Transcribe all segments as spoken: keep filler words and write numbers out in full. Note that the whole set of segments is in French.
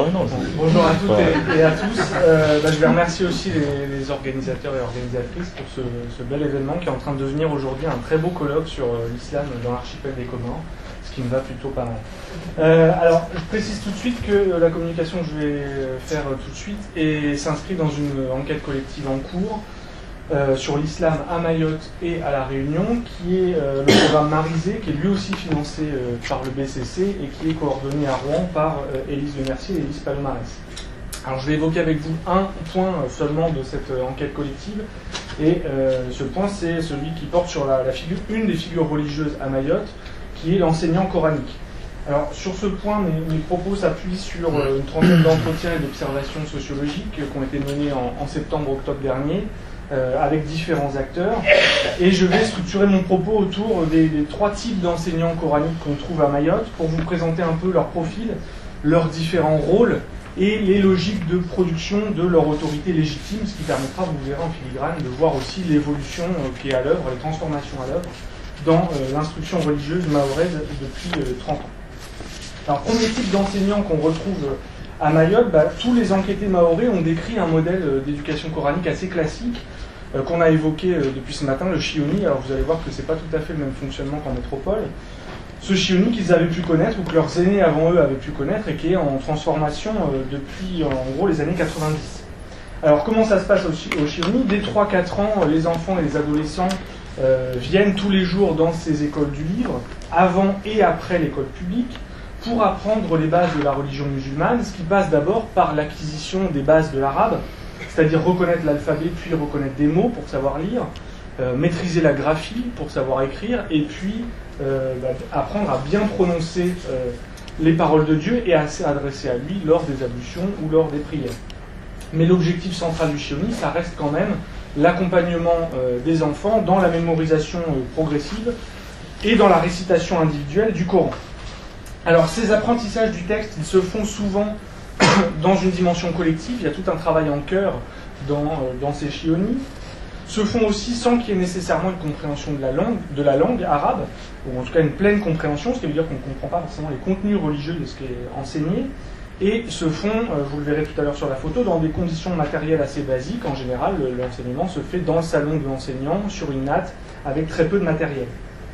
Bonjour à toutes et, et à tous. Euh, bah, je vais remercier aussi les, les organisateurs et organisatrices pour ce, ce bel événement qui est en train de devenir aujourd'hui un très beau colloque sur euh, l'islam dans l'archipel des Comores, ce qui me va plutôt pas mal. Euh, alors, je précise tout de suite que euh, la communication que je vais faire euh, tout de suite et s'inscrit dans une enquête collective en cours euh, sur l'islam à Mayotte et à La Réunion, qui est euh, le programme Marizé, qui est lui aussi financé euh, par le B C C et qui est coordonné à Rouen par euh, Élise Le Mercier et Élise Palomares. Alors je vais évoquer avec vous un point seulement de cette euh, enquête collective, et euh, ce point c'est celui qui porte sur la, la figure, une des figures religieuses à Mayotte, qui est l'enseignant coranique. Alors sur ce point, mes, mes propos s'appuient sur euh, une trentaine d'entretiens et d'observations sociologiques qui ont été menés en, en septembre-octobre dernier, Euh, avec différents acteurs, et je vais structurer mon propos autour des, des trois types d'enseignants coraniques qu'on trouve à Mayotte pour vous présenter un peu leur profil, leurs différents rôles et les logiques de production de leur autorité légitime, ce qui permettra, vous verrez en filigrane, de voir aussi l'évolution euh, qui est à l'œuvre, les transformations à l'œuvre dans euh, l'instruction religieuse mahoraise depuis euh, trente ans. Alors, premier type d'enseignant qu'on retrouve à Mayotte, bah, tous les enquêtés mahorais ont décrit un modèle euh, d'éducation coranique assez classique, Euh, qu'on a évoqué euh, depuis ce matin, le Chioni. Alors vous allez voir que ce n'est pas tout à fait le même fonctionnement qu'en métropole. Ce Chioni qu'ils avaient pu connaître, ou que leurs aînés avant eux avaient pu connaître, et qui est en transformation euh, depuis en gros les années quatre-vingt-dix. Alors comment ça se passe au, au Chioni? Dès trois quatre ans, les enfants et les adolescents euh, viennent tous les jours dans ces écoles du livre, avant et après l'école publique, pour apprendre les bases de la religion musulmane, ce qui passe d'abord par l'acquisition des bases de l'arabe, c'est-à-dire reconnaître l'alphabet, puis reconnaître des mots pour savoir lire, euh, maîtriser la graphie pour savoir écrire, et puis euh, bah, apprendre à bien prononcer euh, les paroles de Dieu et à s'adresser à lui lors des ablutions ou lors des prières. Mais l'objectif central du Chioni, ça reste quand même l'accompagnement euh, des enfants dans la mémorisation euh, progressive et dans la récitation individuelle du Coran. Alors ces apprentissages du texte, ils se font souvent dans une dimension collective, il y a tout un travail en chœur dans, euh, dans ces Chioni, se font aussi sans qu'il y ait nécessairement une compréhension de la langue, de la langue arabe, ou en tout cas une pleine compréhension, ce qui veut dire qu'on ne comprend pas forcément les contenus religieux de ce qui est enseigné, et se font, euh, vous le verrez tout à l'heure sur la photo, dans des conditions matérielles assez basiques. En général, le, l'enseignement se fait dans le salon de l'enseignant, sur une natte, avec très peu de matériel.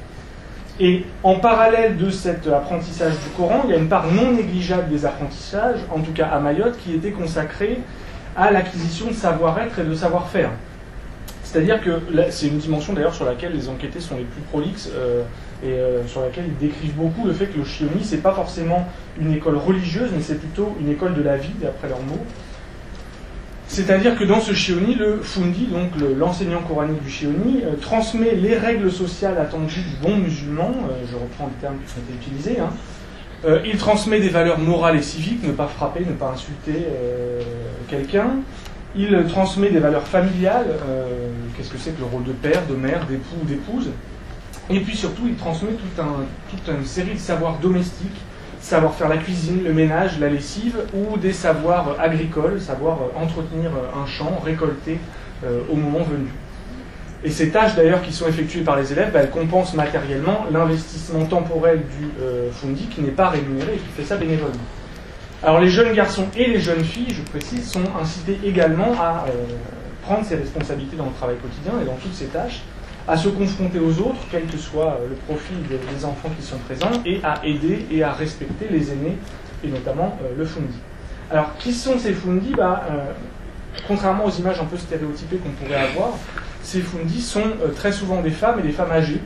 Et en parallèle de cet apprentissage du Coran, il y a une part non négligeable des apprentissages, en tout cas à Mayotte, qui était consacrée à l'acquisition de savoir-être et de savoir-faire. C'est-à-dire que c'est une dimension d'ailleurs sur laquelle les enquêtés sont les plus prolixes euh, et euh, sur laquelle ils décrivent beaucoup le fait que le Chioni, c'est pas forcément une école religieuse, mais c'est plutôt une école de la vie, d'après leurs mots. C'est-à-dire que dans ce Chioni, le Fundi, donc le, l'enseignant coranique du Chioni, euh, transmet les règles sociales attendues du bon musulman, euh, je reprends les termes qui ont été utilisés, hein. euh, il transmet des valeurs morales et civiques, ne pas frapper, ne pas insulter euh, quelqu'un, il transmet des valeurs familiales, euh, qu'est-ce que c'est que le rôle de père, de mère, d'époux ou d'épouse, et puis surtout il transmet toute, un, toute une série de savoirs domestiques, savoir faire la cuisine, le ménage, la lessive, ou des savoirs agricoles, savoir entretenir un champ, récolter euh, au moment venu. Et ces tâches d'ailleurs qui sont effectuées par les élèves, bah, elles compensent matériellement l'investissement temporel du euh, Fundi qui n'est pas rémunéré et qui fait ça bénévolement. Alors les jeunes garçons et les jeunes filles, je précise, sont incités également à euh, prendre ses responsabilités dans le travail quotidien et dans toutes ces tâches, à se confronter aux autres, quel que soit le profil des enfants qui sont présents, et à aider et à respecter les aînés, et notamment euh, le Fundi. Alors, qui sont ces Fundi? bah, euh, Contrairement aux images un peu stéréotypées qu'on pourrait avoir, ces Fundi sont euh, très souvent des femmes et des femmes âgées.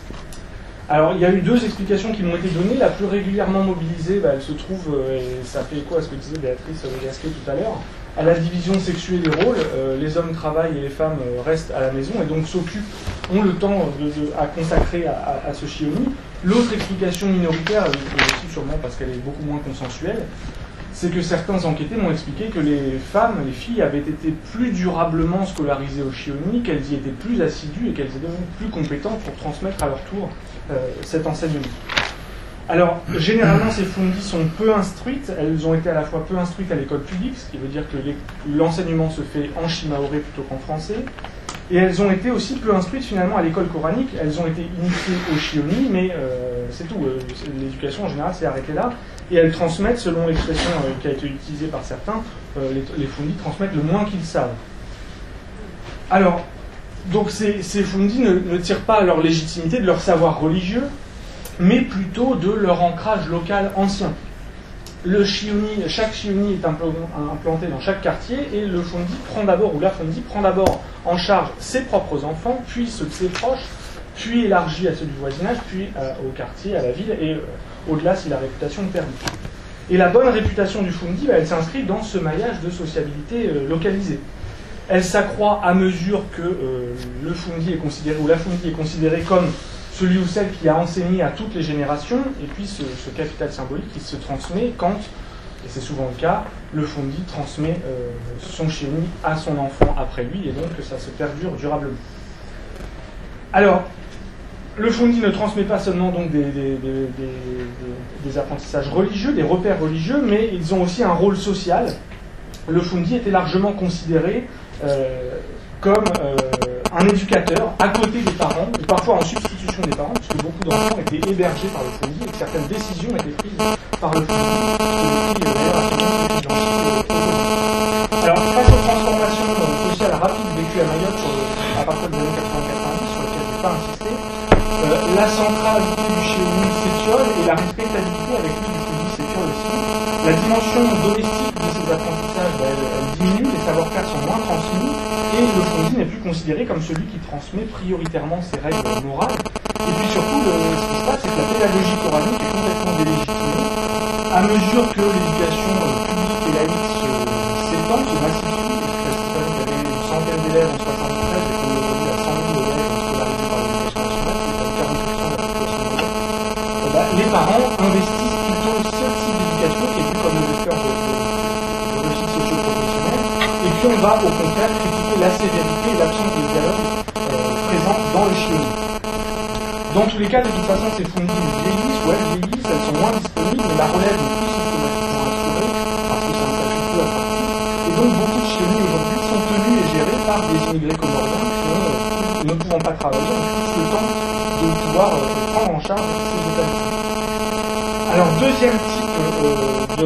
Alors, il y a eu deux explications qui m'ont été données. La plus régulièrement mobilisée, bah, elle se trouve, euh, et ça fait écho à ce que disait Béatrice Gasquet tout à l'heure, à la division sexuée des rôles. Euh, les hommes travaillent et les femmes euh, restent à la maison et donc s'occupent, ont le temps de, de, à consacrer à, à, à ce Chioni. L'autre explication minoritaire, et aussi sûrement parce qu'elle est beaucoup moins consensuelle, c'est que certains enquêtés m'ont expliqué que les femmes, les filles, avaient été plus durablement scolarisées au Chioni, qu'elles y étaient plus assidues et qu'elles étaient donc plus compétentes pour transmettre à leur tour euh, cet enseignement. Alors, généralement, ces Fundi sont peu instruites. Elles ont été à la fois peu instruites à l'école publique, ce qui veut dire que les, l'enseignement se fait en shimaoré plutôt qu'en français. Et elles ont été aussi peu instruites finalement à l'école coranique. Elles ont été initiées au Chioni, mais euh, c'est tout. Euh, l'éducation en général s'est arrêtée là. et elles transmettent, selon l'expression euh, qui a été utilisée par certains, euh, les, les fundis transmettent le moins qu'ils savent. Alors, donc ces, ces fundis ne, ne tirent pas leur légitimité de leur savoir religieux, mais plutôt de leur ancrage local ancien. Le shiuni, chaque shiuni est implanté dans chaque quartier, et le fundi prend d'abord, ou la fundi prend d'abord en charge ses propres enfants, puis ceux de ses proches, puis élargit à ceux du voisinage, puis euh, au quartier, à la ville, et euh, au-delà si la réputation le permet. Et la bonne réputation du fundi, bah, elle s'inscrit dans ce maillage de sociabilité euh, localisée. Elle s'accroît à mesure que euh, le fundi est considéré, ou la fundi est considérée comme celui ou celle qui a enseigné à toutes les générations, et puis ce, ce capital symbolique qui se transmet quand, et c'est souvent le cas, le fundi transmet euh, son shiuni à son enfant après lui, et donc que ça se perdure durablement. Alors, le fundi ne transmet pas seulement donc des, des, des, des, des apprentissages religieux, des repères religieux, mais ils ont aussi un rôle social. Le fundi était largement considéré euh, comme euh, un éducateur à côté des parents, et parfois en substitution des parents, puisque beaucoup d'enfants étaient hébergés par le fundi et que certaines décisions étaient prises par le fundi. Alors, face aux transformations sociales rapides vécues à Mayotte sur le, à partir des années quatre-vingts quatre-vingt-dix, sur lesquelles je ne vais pas insister, euh, la centralité du shiuni s'étiole et la respectabilité avec lui du fundi s'étiole aussi. La dimension domestique de ces apprentissages, bah, elle, elle diminue, les savoir-faire sont moins transmis, et le fundi n'est plus considéré comme celui qui transmet prioritairement ses règles morales. Et puis surtout, le, ce qui se passe, c'est que la pédagogie coranique est complètement délégitimée, à mesure que l'éducation euh, publique et laïque s'étend, se, se massifie. Il y avait une centaine d'élèves en soixante-treize, et qu'on est aujourd'hui à cent mille élèves scolarisés par l'éducation nationale, qui est comme quarante pour cent de la population mondiale. Bah, les parents investissent plutôt ce type d'éducation qui est vu comme le vecteur de, de, de réussite socio-professionnelle, et puis on va au contraire critiquer la sévérité et l'absence de dialogue euh, présent dans le shiuni. Dans tous les cas, de toute façon, ces fundis vieillissent, ou elles vieillissent, elles sont moins disponibles, mais la relève n'est plus systématiquement assurée, parce que c'est un statut peu attractif. Et donc, beaucoup de shiuni aujourd'hui sont tenus et gérés par des immigrés comoriens qui, ont, qui ne pouvant pas travailler, ont plus le temps de pouvoir euh, prendre en charge ces établissements. Alors, deuxième type euh, de, de,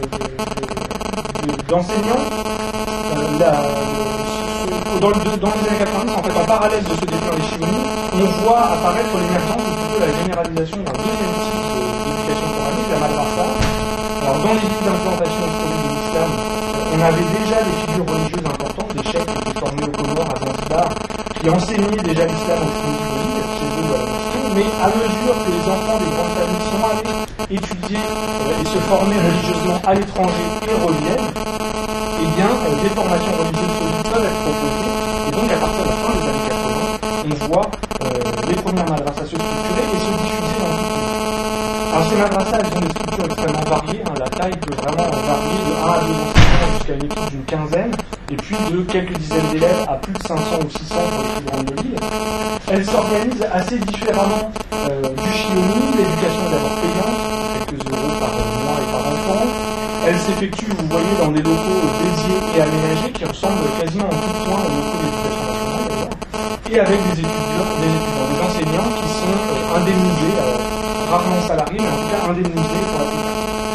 de, de, d'enseignants, euh, la, Dans, le, dans les années quatre-vingt-dix, en fait, en parallèle de ce développement des shiuni, on voit apparaître l'émergence, ou plutôt la généralisation d'un deuxième type d'éducation coranique, la madrasa. Alors, dans les livres d'implantation historique de l'islam, on avait déjà des figures religieuses importantes, des chefs qui étaient formés aux Comores, à Zanzibar, qui enseignaient déjà l'islam aux fundis de l'île, chez eux ou à la mosquée, mais à mesure que les enfants des grandes familles sont allés étudier euh, et se former religieusement à l'étranger et reviennent, eh bien, euh, des formations religieuses solides peuvent être proposées, et donc à partir de la fin des années quatre-vingts, on voit euh, les premières madrasas se structurer et se diffuser dans tout le pays. Alors ces madrasas, elles ont des structures extrêmement variées, hein, la taille peut vraiment varier de un à deux enseignants jusqu'à une équipe d'une quinzaine, et puis de quelques dizaines d'élèves à plus de cinq cents ou six cents pour les plus grandes de l'île. Elles s'organisent assez différemment euh, du shiuni, l'éducation est d'abord payante, quelques euros par mois et par enfant. Elle s'effectue, vous voyez, dans des locaux dédiés et aménagés qui ressemblent quasiment en tout point aux locaux d'éducation nationale d'ailleurs, et avec des étudiants, des, étudiants, des enseignants qui sont euh, indemnisés, euh, rarement salariés, mais en tout cas indemnisés pour la plupart.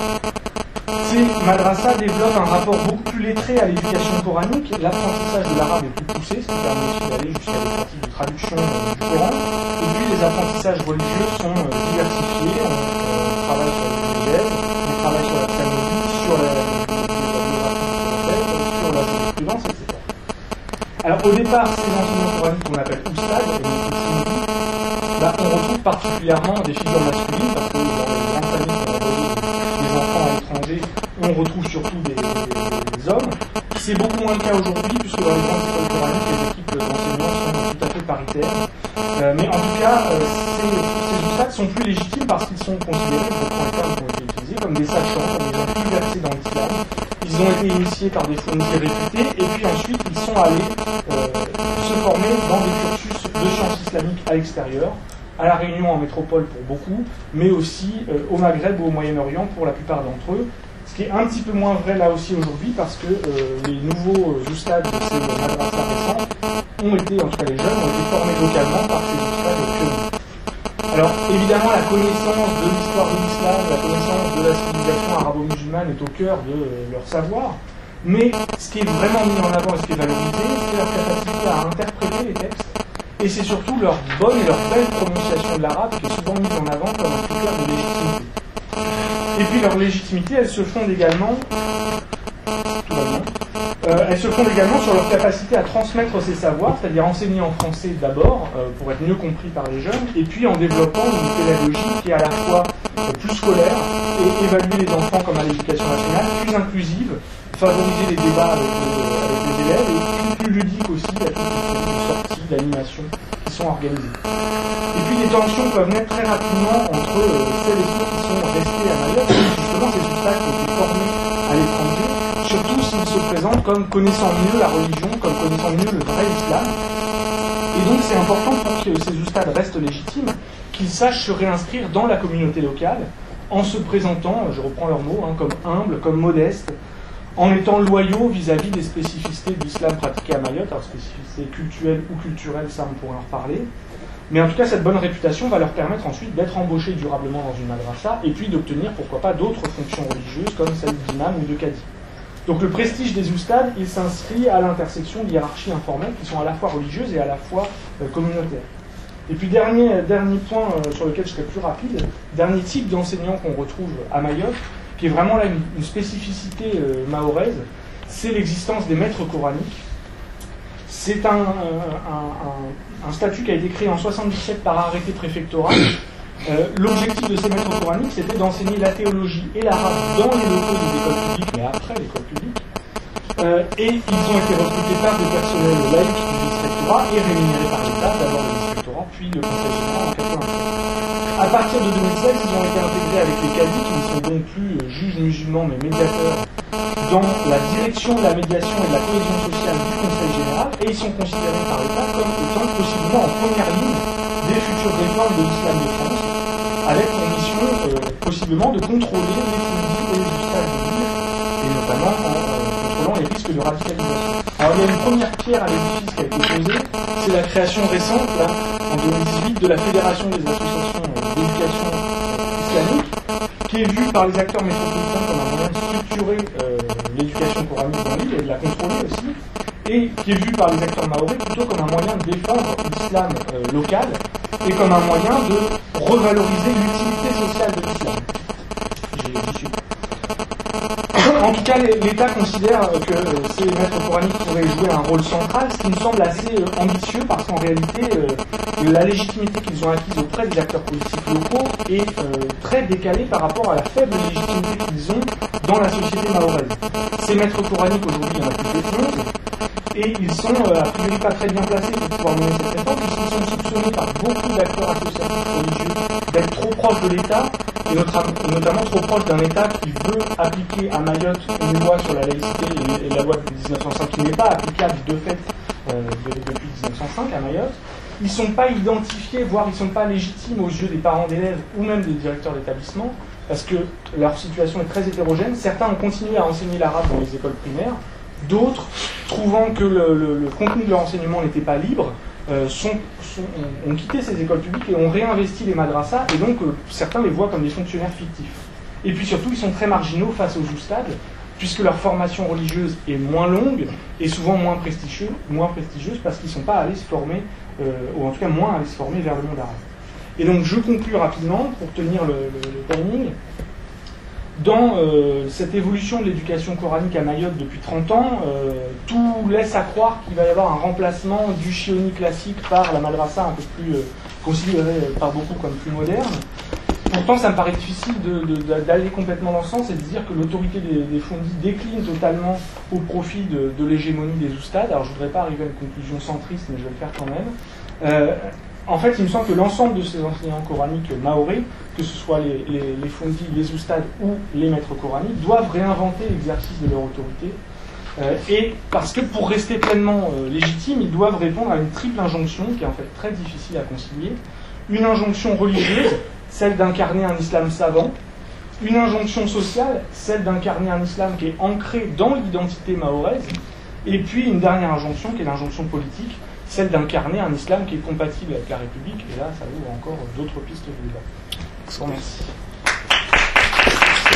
Ces madrasas développent un rapport beaucoup plus lettré à l'éducation coranique. L'apprentissage de l'arabe est plus poussé, ce qui permet aussi d'aller jusqu'à des pratiques de traduction euh, du Coran. Et puis les apprentissages religieux sont euh, diversifiés. On euh, travaille sur l'exégèse, on travaille sur la psalmodie, sur la biographie sur la jurisprudence, et cetera. Alors au départ, ces enseignants coraniques qu'on appelle oustad, bah, on retrouve particulièrement des figures masculines, parce que dans les grandes familles qui ont envoyé des enfants à l'étranger, on retrouve surtout des, des, des hommes. C'est beaucoup moins le cas aujourd'hui, puisque dans les grandes écoles coraniques, les équipes d'enseignants sont tout à fait paritaires. Euh, mais en tout cas, euh, ces, ces oustad sont plus légitimes parce qu'ils sont considérés, pour prendre les termes qui ont été utilisés, comme des sachants, comme des gens plus versés dans l'islam. Ils ont été initiés par des fundis réputés, et puis ensuite ils sont allés euh, se former dans des cursus de sciences islamiques à l'extérieur, à La Réunion en métropole pour beaucoup, mais aussi euh, au Maghreb ou au Moyen-Orient pour la plupart d'entre eux. Ce qui est un petit peu moins vrai là aussi aujourd'hui, parce que euh, les nouveaux euh, oustad de ces madrasas récents ont été, en tout cas les jeunes, ont été formés localement par ces oustad pionniers. Alors évidemment la connaissance de l'histoire de l'islam, la connaissance de la civilisation arabo-musulmane est au cœur de leur savoir, mais ce qui est vraiment mis en avant et ce qui est valorisé, c'est leur capacité à interpréter les textes, et c'est surtout leur bonne et leur belle prononciation de l'arabe qui est souvent mise en avant comme un critère de légitimité. Et puis leur légitimité, elle se fonde également, tout va bien, euh, elle se fonde également sur leur capacité à transmettre ces savoirs, c'est-à-dire enseigner en français d'abord, euh, pour être mieux compris par les jeunes, et puis en développant une pédagogie qui est à la fois euh, plus scolaire et évaluer les enfants comme à l'éducation nationale, plus inclusive, favoriser les débats avec, euh, avec les élèves, et puis plus ludique aussi, avec toutes les sorties d'animation qui sont organisées. Et puis les tensions peuvent naître très rapidement entre euh, celles et ceux qui sont restés à Mayotte, et justement ces spectacles ont été formés à l'étranger, surtout s'ils se présentent comme connaissant mieux la religion, comme connaissant mieux le vrai islam. Et donc c'est important pour que ces oustades restent légitimes, qu'ils sachent se réinscrire dans la communauté locale, en se présentant, je reprends leurs mots, hein, comme humbles, comme modestes, en étant loyaux vis-à-vis des spécificités de l'islam pratiqué à Mayotte, alors spécificités culturelles ou culturelles, ça on pourrait en reparler. Mais en tout cas, cette bonne réputation va leur permettre ensuite d'être embauchés durablement dans une madrasa et puis d'obtenir, pourquoi pas, d'autres fonctions religieuses comme celle d'imam ou de cadi. Donc le prestige des oustades, il s'inscrit à l'intersection de hiérarchies informelles qui sont à la fois religieuses et à la fois euh, communautaires. Et puis dernier, dernier point euh, sur lequel je serai plus rapide, dernier type d'enseignant qu'on retrouve à Mayotte, qui est vraiment là une, une spécificité euh, mahoraise, c'est l'existence des maîtres coraniques. C'est un, un, un, un statut qui a été créé en soixante-dix-sept par arrêté préfectoral. Euh, l'objectif de ces maîtres coraniques, c'était d'enseigner la théologie et l'arabe dans les locaux des écoles publiques, mais après l'école publique. Euh, et ils ont été recrutés par des personnels laïcs du districtorat et rémunérés par l'État, d'abord le districtorat, puis le Conseil général en quatre-vingt-sept. À partir de deux mille seize, ils ont été intégrés avec les cadis, qui ne sont donc plus euh, juges musulmans, mais médiateurs, dans la direction de la médiation et de la cohésion sociale du Conseil général, et ils sont considérés par l'État comme étant possiblement en première ligne des futures réformes de l'islam de France, avec pour mission euh, possiblement de contrôler les fondements et les ustades de l'île, et notamment en euh, contrôlant les risques de radicalisation. Alors il y a une première pierre à l'édifice qui a été posée, c'est la création récente, là, en deux mille dix-huit, de la Fédération des associations euh, d'éducation euh, islamique, qui est vue par les acteurs métropolitains comme un moyen de structurer euh, l'éducation coranique dans l'île et de la contrôler aussi, et qui est vue par les acteurs mahorais plutôt comme un moyen de défendre l'islam euh, local et comme un moyen de revaloriser l'utilité sociale de l'islam. J'y suis. En tout cas, l'État considère que ces maîtres coraniques pourraient jouer un rôle central, ce qui me semble assez euh, ambitieux parce qu'en réalité, euh, la légitimité qu'ils ont acquise auprès des acteurs politiques locaux est euh, très décalée par rapport à la faible légitimité qu'ils ont dans la société mahoraise. Ces maîtres coraniques, aujourd'hui, il y en a plus de onze, et ils sont euh, a priori pas très bien placés pour pouvoir mener cette réforme, puisqu'ils sont soupçonnés par beaucoup d'acteurs associatifs religieux d'être trop proches de l'État, et notamment trop proche d'un État qui veut appliquer à Mayotte une loi sur la laïcité et la loi de dix-neuf cent cinq qui n'est pas applicable de fait euh, de, depuis dix-neuf cent cinq à Mayotte. Ils ne sont pas identifiés, voire ils ne sont pas légitimes aux yeux des parents d'élèves ou même des directeurs d'établissement, parce que leur situation est très hétérogène. Certains ont continué à enseigner l'arabe dans les écoles primaires, d'autres, trouvant que le, le, le contenu de leur enseignement n'était pas libre, Euh, sont, sont, ont, ont quitté ces écoles publiques et ont réinvesti les madrasas, et donc euh, certains les voient comme des fonctionnaires fictifs. Et puis surtout, ils sont très marginaux face aux oustades, puisque leur formation religieuse est moins longue et souvent moins prestigieuse, moins prestigieuse parce qu'ils ne sont pas allés se former, euh, ou en tout cas moins allés se former vers le monde arabe. Et donc je conclus rapidement, pour tenir le, le, le timing. Dans euh, cette évolution de l'éducation coranique à Mayotte depuis trente ans, euh, tout laisse à croire qu'il va y avoir un remplacement du chioni classique par la madrasa un peu plus euh, considérée par beaucoup comme plus moderne. Pourtant, ça me paraît difficile de, de, d'aller complètement dans ce sens et de dire que l'autorité des, des fondis décline totalement au profit de, de l'hégémonie des oustades. Alors je ne voudrais pas arriver à une conclusion centriste, mais je vais le faire quand même. Euh, En fait, il me semble que l'ensemble de ces enseignants coraniques mahorais, que ce soit les, les, les fondis, les oustades ou les maîtres coraniques, doivent réinventer l'exercice de leur autorité. Euh, et parce que pour rester pleinement euh, légitimes, ils doivent répondre à une triple injonction qui est en fait très difficile à concilier. Une injonction religieuse, celle d'incarner un islam savant. Une injonction sociale, celle d'incarner un islam qui est ancré dans l'identité mahoraise. Et puis une dernière injonction qui est l'injonction politique, celle d'incarner un islam qui est compatible avec la République, et là ça ouvre encore d'autres pistes de débat. Je vous remercie.